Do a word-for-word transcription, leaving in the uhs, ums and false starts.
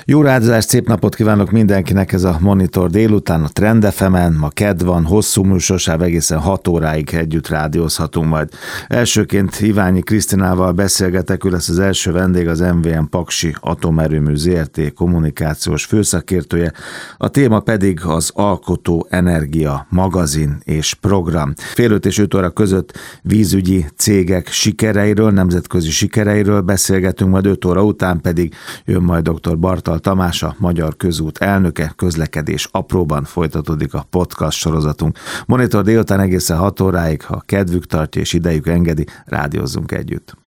Jó rádiózást, szép napot kívánok mindenkinek, ez a Monitor délután, a Trend ef emen, ma kedd van, hosszú műsorsáv, egészen hat óráig együtt rádiózhatunk majd. Elsőként Iványi Krisztinával beszélgetek, ő lesz az első vendég, az em vé em Paksi Atomerőmű zé er té kommunikációs főszakértője, a téma pedig az Alkotó Energia magazin és program. Fél öt és öt óra között vízügyi cégek sikereiről, nemzetközi sikereiről beszélgetünk, majd öt óra után pedig jön majd dr. Bartal Tamás, a Magyar Közút elnöke, közlekedés apróban folytatódik a podcast sorozatunk. Monitor délután egészen hat óráig, ha kedvük tartja és idejük engedi, rádiózzunk együtt.